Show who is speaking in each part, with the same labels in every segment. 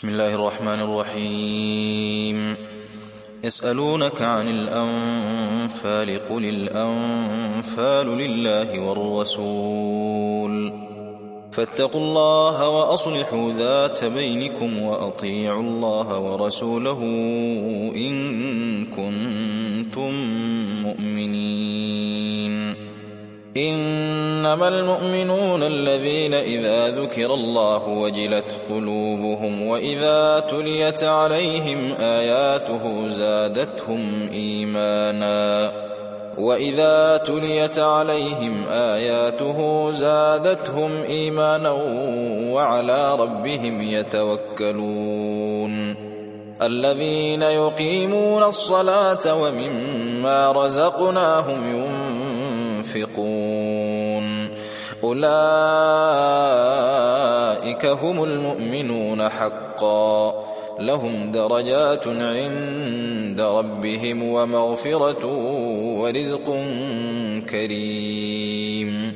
Speaker 1: بسم الله الرحمن الرحيم. يسألونك عن الأنفال قل الأنفال لله والرسول فاتقوا الله وأصلحوا ذات بينكم وأطيعوا الله ورسوله إن كنتم مؤمنين. إنما المؤمنون الذين إذا ذكر الله وجلت قلوبهم وإذا تليت عليهم آياته زادتهم إيمانا وعلى ربهم يتوكلون. الذين يقيمون الصلاة ومما رزقناهم ينفقون أولئك هم المؤمنون حقا لهم درجات عند ربهم ومغفرة ورزق كريم.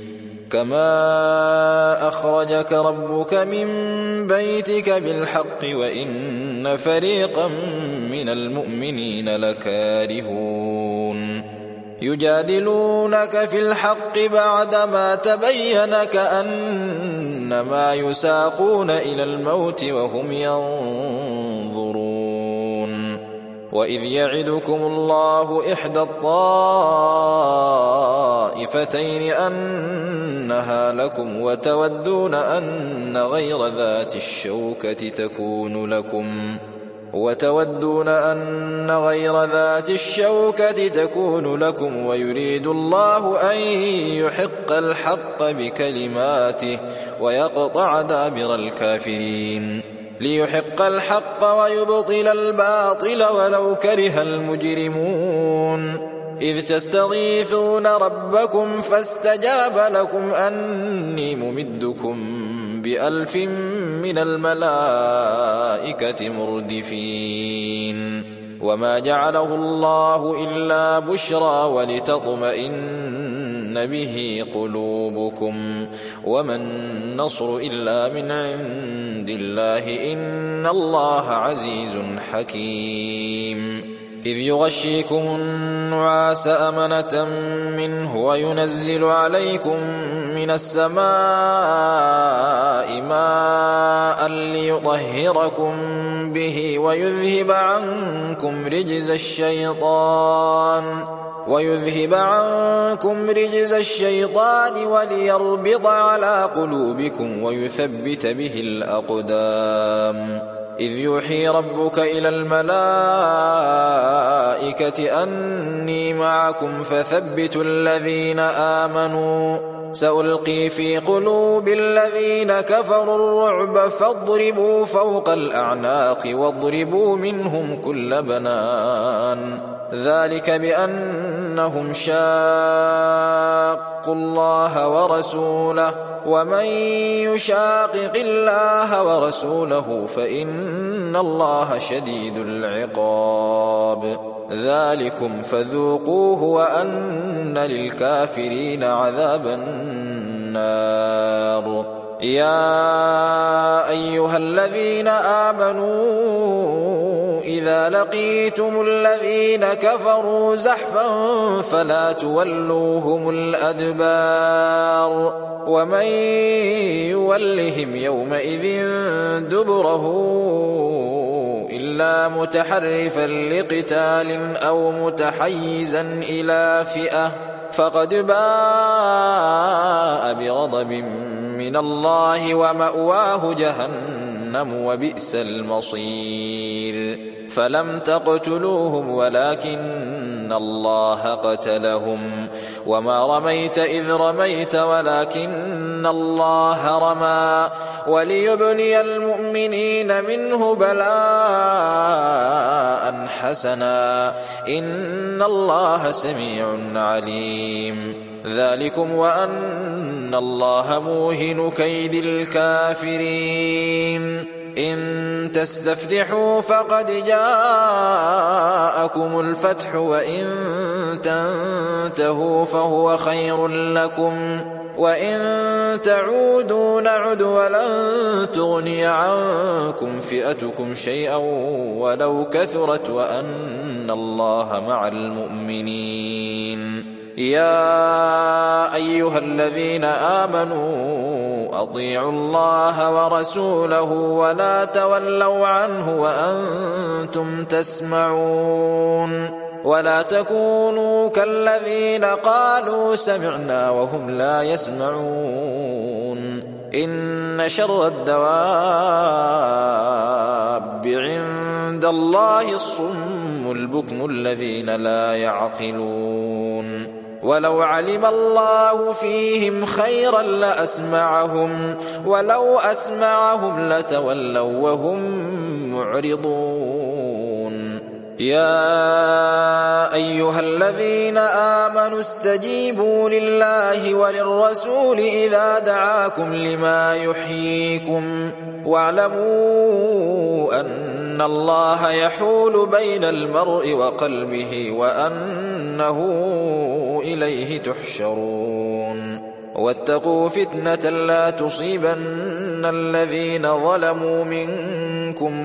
Speaker 1: كما أخرجك ربك من بيتك بالحق وإن فريقا من المؤمنين لكارهون يجادلونك في الحق بعدما تبين كأنما يساقون إلى الموت وهم ينظرون. وإذ يعدكم الله إحدى الطائفتين أنها لكم وتودون أن غير ذات الشوكة تكون لكم ويريد الله أن يحق الحق بكلماته ويقطع دابر الكافرين ليحق الحق ويبطل الباطل ولو كره المجرمون. إذ تستغيثون ربكم فاستجاب لكم أني ممدكم ب1000 من الملائكة مردفين. وما جعله الله إلا بشرى ولتطمئن به قلوبكم وما النصر إلا من عند الله إن الله عزيز حكيم. إذ يغشيكم النعاس أمنة منه وينزل عليكم من السماء ماء ليطهركم به ويذهب عنكم رجز الشيطان وليربط على قلوبكم ويثبت به الأقدام. إذ يوحي ربك إلى الملائكة أني معكم فثبتوا الذين آمنوا سألقي في قلوب الذين كفروا الرعب فاضربوا فوق الأعناق واضربوا منهم كل بنان. ذلك بأنهم شاقوا الله ورسوله ومن يشاقق الله ورسوله فإن الله شديد العقاب. ذلكم فذوقوه وأن للكافرين عذاب النار. يا أيها الذين آمنوا إذا لقيتم الذين كفروا زحفا فلا تولوهم الأدبار ومن يولهم يومئذ دبره إلا متحرفا لقتال أو متحيزا إلى فئة فقد باء بغضب من الله ومأواه جهنم وبئس المصير. فلم تقتلوهم ولكن الله قتلهم وما رميت إذ رميت ولكن الله رمى وليبلي المؤمنين منه بلاء حسنا إن الله سميع عليم. ذلكم وأن الله موهن كيد الكافرين. إن تستفتحوا فقد جاءكم الفتح وإن تنتهوا فهو خير لكم وإن تعودوا نعد ولن تغني عنكم فئتكم شيئا ولو كثرت وأن الله مع المؤمنين. يا أيها الذين آمنوا أطيعوا الله ورسوله ولا تولوا عنه وأنتم تسمعون ولا تكونوا كالذين قالوا سمعنا وهم لا يسمعون. إن شر الدواب عند الله الصم البكم الذين لا يعقلون. ولو علم الله فيهم خيرا لأسمعهم ولو أسمعهم لتولوا وهم معرضون. يا أيها الذين آمنوا استجيبوا لله وللرسول إذا دعاكم لما يحييكم واعلموا أن الله يحول بين المرء وقلبه وأنه إليه تحشرون. واتقوا فتنة لا تصيبن الذين ظلموا منكم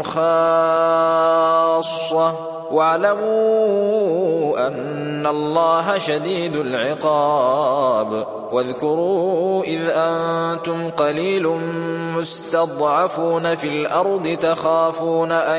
Speaker 1: خاصة واعلموا أن الله شديد العقاب. واذكروا إذ أنتم قليل مستضعفون في الأرض تخافون أن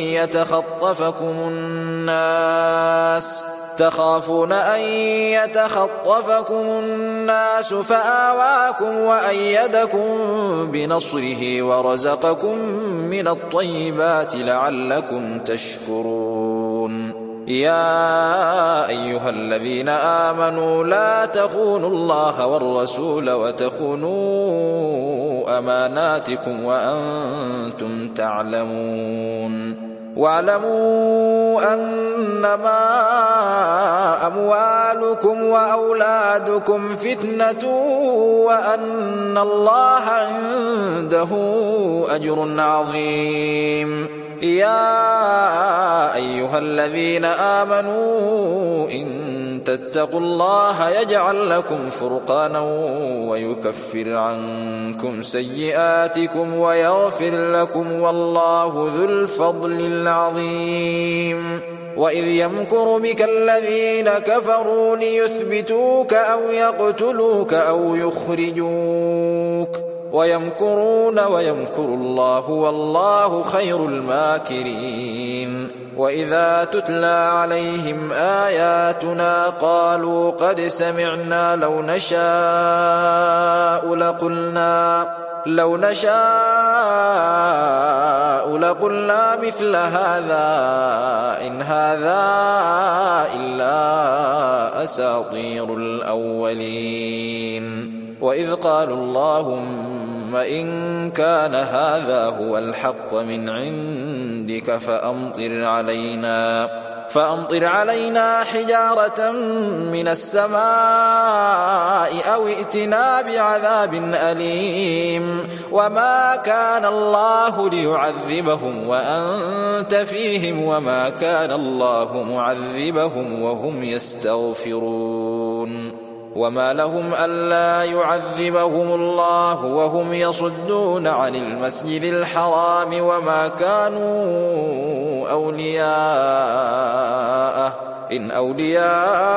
Speaker 1: يتخطفكم الناس فآواكم وأيدكم بنصره ورزقكم من الطيبات لعلكم تشكرون. يا أيها الذين آمنوا لا تخونوا الله والرسول وتخونوا أماناتكم وأنتم تعلمون. واعلموا أنما أموالكم وأولادكم فتنة وأن الله عنده أجر عظيم. يا أيها الذين آمنوا إن تتقوا الله يجعل لكم فرقانا ويكفر عنكم سيئاتكم ويغفر لكم والله ذو الفضل العظيم. وإذ يمكر بك الذين كفروا ليثبتوك أو يقتلوك أو يخرجوك ويمكرون ويمكر الله والله خير الماكرين. وإذا تتلى عليهم آياتنا قالوا قد سمعنا لو نشاء لقلنا مثل هذا إن هذا إلا أساطير الأولين. وإذ قالوا اللهم إن كان هذا هو الحق من عندك فأمطر علينا حجارة من السماء أو ائتنا بعذاب أليم. وما كان الله ليعذبهم وأنت فيهم وما كان الله معذبهم وهم يستغفرون. وما لهم ألا يعذبهم الله وهم يصدون عن المسجد الحرام وما كانوا أولياءه إن أولياؤه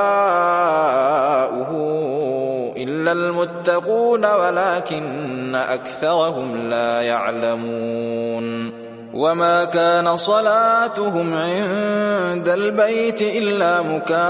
Speaker 1: إلا المتقون ولكن أكثرهم لا يعلمون. وما كان صلاتهم عند البيت إلا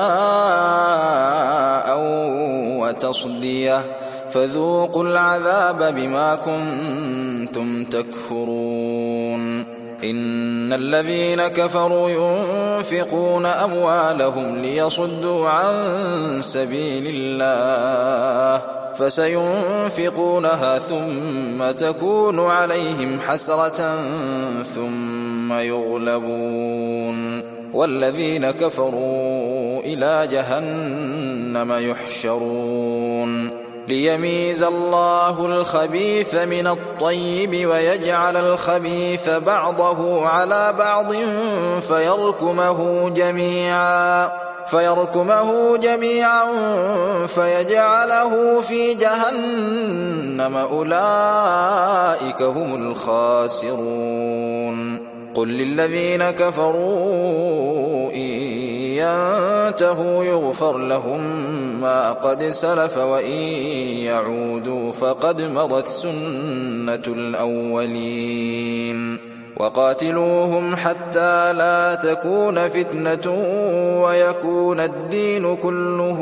Speaker 1: مكاء وتصدية فذوقوا العذاب بما كنتم تكفرون. إن الذين كفروا ينفقون أموالهم ليصدوا عن سبيل الله فسينفقونها ثم تكون عليهم حسرة ثم يغلبون والذين كفروا إلى جهنم يحشرون. ليميز الله الخبيث من الطيب ويجعل الخبيث بعضه على بعض فيركمه جميعا فيجعله في جهنم أولئك هم الخاسرون قل للذين كفروا إن ينتهوا يغفر لهم ما قد سلف وإن يعودوا فقد مضت سنة الأولين وقاتلوهم حتى لا تكون فتنة ويكون الدين كله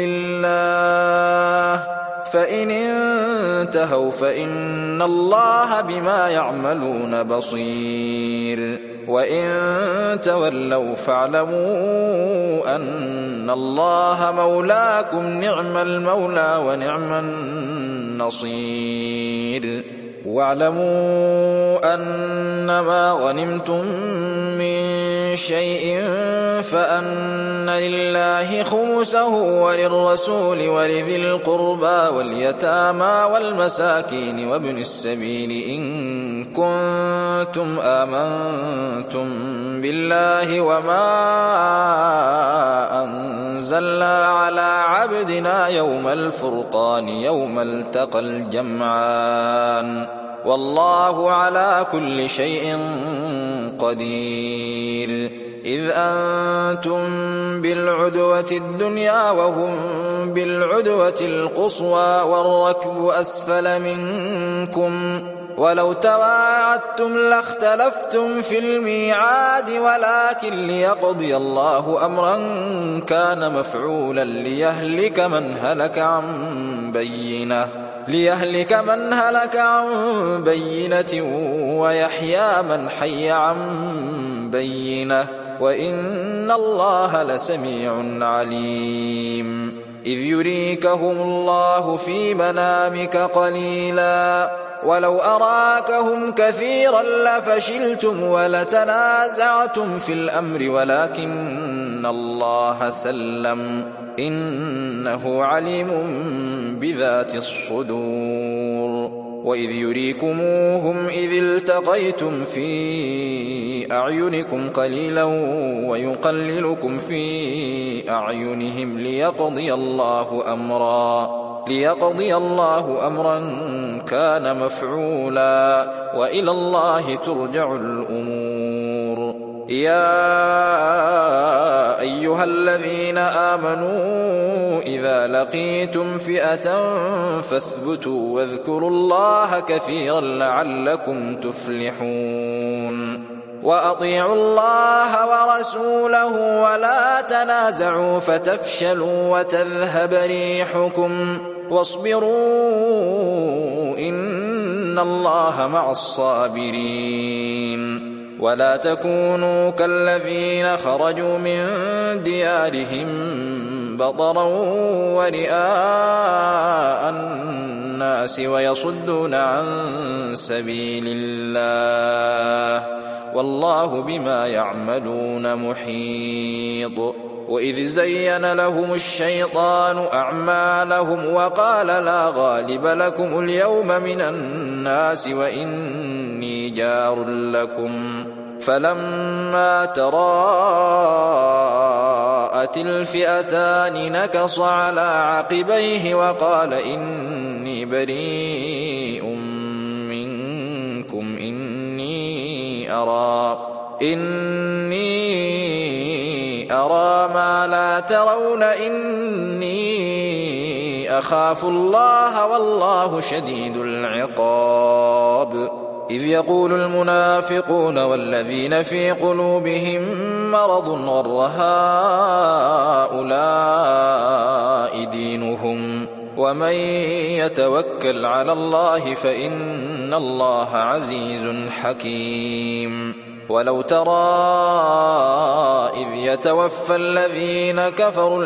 Speaker 1: لله فإن انتهوا فإن الله بما يعملون بصير وإن تولوا فاعلموا أن الله مولاكم نعم المولى ونعم النصير واعلموا أنما غنمتم من شيء فأن لله خمسه وللرسول ولذي القربى واليتامى والمساكين وابن السبيل إن كنتم آمنتم بالله وما أنزلنا على عبدنا يوم الفرقان يوم التقى الجمعان والله على كل شيء قدير إذ أنتم بالعدوة الدنيا وهم بالعدوة القصوى والركب أسفل منكم ولو تواعدتم لاختلفتم في الميعاد ولكن ليقضي الله أمرا كان مفعولا ليهلك من هلك عن بينة ويحيى من حي عن بينة وإن الله لسميع عليم إذ يريكهم الله في منامك قليلا ولو أراكهم كثيرا لفشلتم ولتنازعتم في الأمر ولكن الله سلم إنه عليم بذات الصدور وإذ يريكموهم إذ التقيتم في أعينكم قليلا ويقللكم في أعينهم ليقضي الله أمرا كان مفعولا وإلى الله ترجع الأمور يا أيها الذين آمنوا إذا لقيتم فئة فاثبتوا واذكروا الله كثيرا لعلكم تفلحون وأطيعوا الله ورسوله ولا تنازعوا فتفشلوا وتذهب ريحكم واصبروا إن الله مع الصابرين ولا تكونوا كالذين خرجوا من ديارهم بطرا ورئاء الناس ويصدون عن سبيل الله والله بما يعملون محيط وإذ زين لهم الشيطان أعمالهم وقال لا غالب لكم اليوم من الناس وإني جار لكم فلما تراءت الفئتان نكص على عقبيه وقال إني بريء منكم إني أرى ما لا ترون إني أخاف الله والله شديد العقاب إذ يقول المنافقون والذين في قلوبهم مرض غر هؤلاء دينهم ومن يتوكل على الله فإن الله عزيز حكيم ولو ترى إذ يتوفى الذين كفروا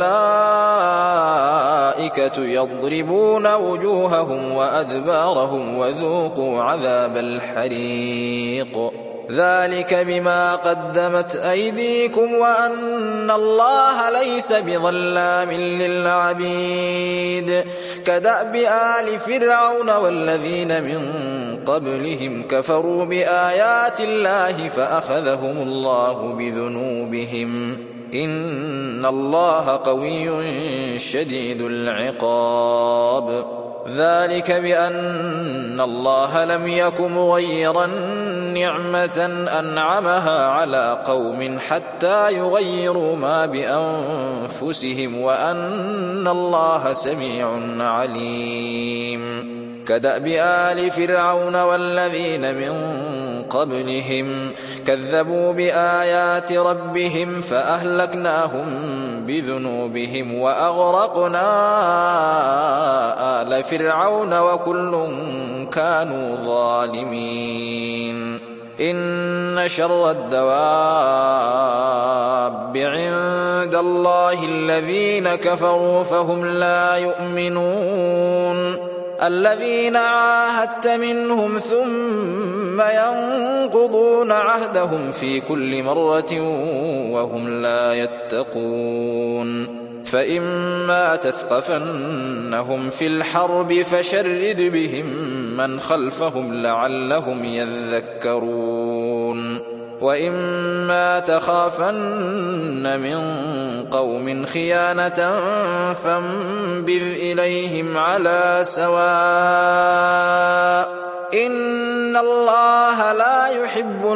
Speaker 1: الملائكة يضربون وجوههم وأدبارهم وذوقوا عذاب الحريق ذلك بما قدمت أيديكم وأن الله ليس بظلام للعبيد كدأب آل فرعون والذين من قبلهم كفروا بآيات الله فأخذهم الله بذنوبهم إن الله قوي شديد العقاب. ذلك بأن الله لم يك مغيرا نعمة أنعمها على قوم حتى يغيروا ما بأنفسهم وأن الله سميع عليم. كدأب آل فرعون والذين من قبلهم كذبوا بآيات ربهم فأهلكناهم بذنوبهم وأغرقنا آل فرعون وكل كانوا ظالمين. إن شر الدواب عند الله الذين كفروا فهم لا يؤمنون. الذين عاهدت منهم ثم ينقضون عهدهم في كل مرة وهم لا يتقون. فإما تثقفنهم في الحرب فشرد بهم من خلفهم لعلهم يذكرون. وإما تخافن من قوم خيانة فانبذ إليهم على سواء إن الله لا يحب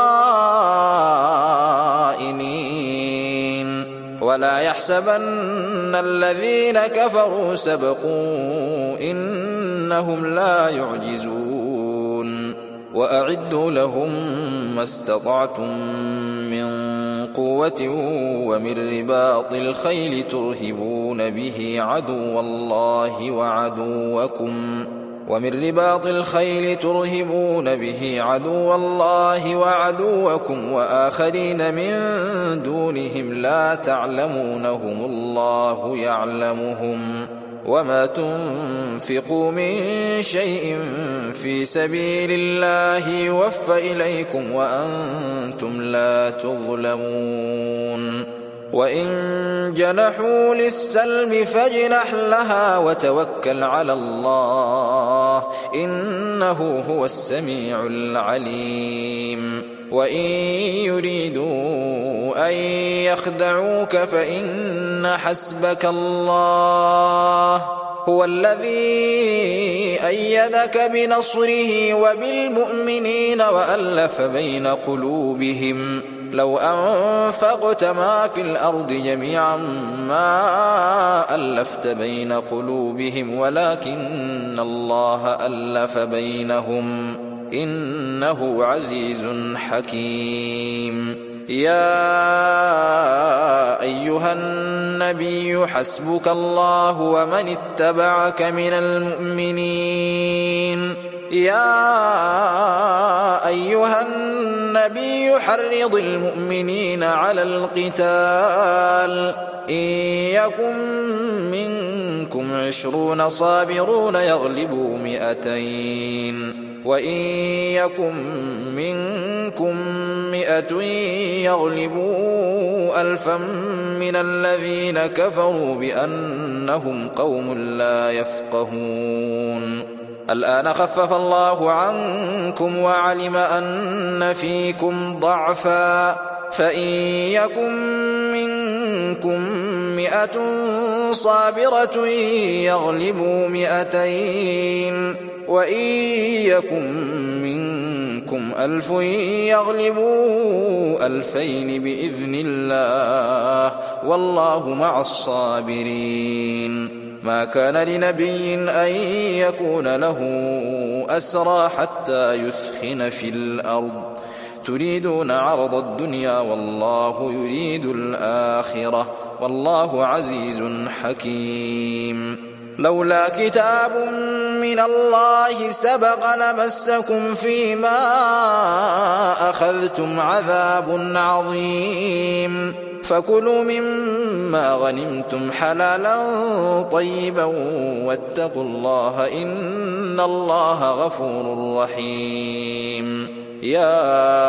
Speaker 1: الخائنين. ولا يحسبن الذين كفروا سبقوا إنهم لا يعجزون. وأعدوا لهم ما استطعتم من قوة ومن رباط الخيل ترهبون به عدو الله وعدوكم وآخرين من دونهم لا تعلمونهم الله يعلمهم. وما تنفقوا من شيء في سبيل الله يوفى إليكم وأنتم لا تظلمون. وإن جنحوا للسلم فاجنح لها وتوكل على الله إنه هو السميع العليم. وإن يريدوا أن يخدعوك فإن حسبك الله هو الذي أيدك بنصره وبالمؤمنين وألف بين قلوبهم. لو أنفقت ما في الأرض جميعا ما ألفت بين قلوبهم ولكن الله ألف بينهم إنه عزيز حكيم. يا أيها النبي حسبك الله ومن اتبعك من المؤمنين. يا أيها النبي حرض المؤمنين على القتال إن يكن منكم 20 صابرون يغلبوا 200 وإن يكن منكم 100 يغلبوا 1000 من الذين كفروا بأنهم قوم لا يفقهون. الآن خفف الله عنكم وعلم أن فيكم ضعفا فإن يكن منكم 100 صابرة يغلبوا 200 وإن يكن منكم 1000 يغلبوا 2000 بإذن الله والله مع الصابرين. ما كان لنبي أن يكون له أسرى حتى يثخن في الأرض تريدون عرض الدنيا والله يريد الآخرة والله عزيز حكيم. لولا كتاب من الله سبق لمسكم فيما أخذتم عذاب عظيم فكلوا مما غنمتم حلالا طيبا واتقوا الله إن الله غفور رحيم. يا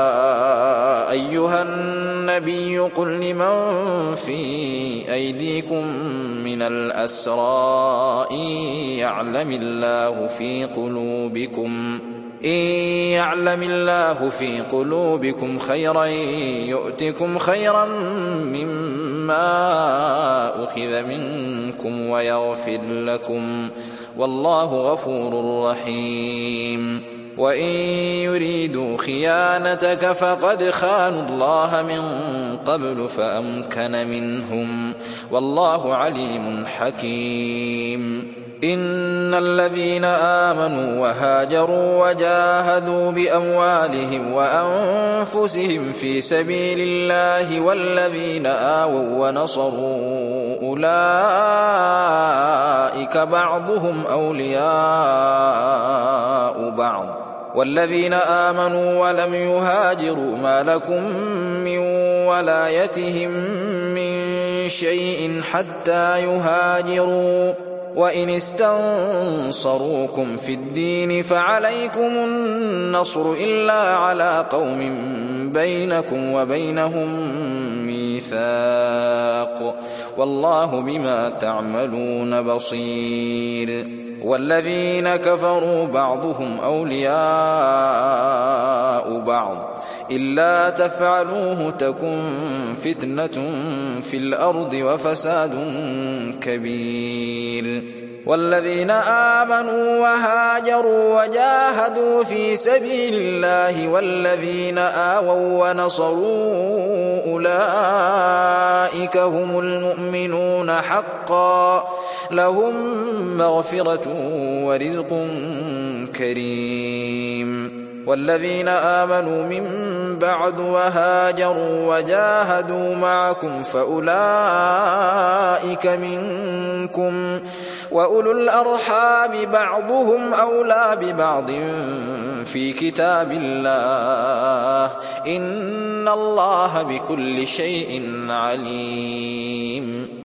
Speaker 1: أيها النبي قل لمن في أيديكم من الأسرى إن يعلم الله إن يعلم الله في قلوبكم خيرا يؤتكم خيرا مما أخذ منكم ويغفر لكم والله غفور رحيم وإن يريدوا خيانتك فقد خانوا الله من قبل فأمكن منهم والله عليم حكيم إن الذين آمنوا وهاجروا وجاهدوا بأموالهم وأنفسهم في سبيل الله والذين آووا ونصروا أولئك بعضهم أولياء بعض والذين آمنوا ولم يهاجروا ما لكم من ولايتهم من شيء حتى يهاجروا وإن استنصروكم في الدين فعليكم النصر إلا على قوم بينكم وبينهم ميثاق والله بما تعملون بصير والذين كفروا بعضهم أولياء بعض إلا تفعلوه تكن فتنة في الأرض وفساد كبير والذين آمنوا وهاجروا وجاهدوا في سبيل الله والذين آووا ونصروا أولئك هم المؤمنون حقا لهم مغفرة ورزق كريم والذين آمنوا من بعد وهاجروا وجاهدوا معكم فأولئك منكم وأولو الأرحام بعضهم أولى ببعض في كتاب الله إن الله بكل شيء عليم.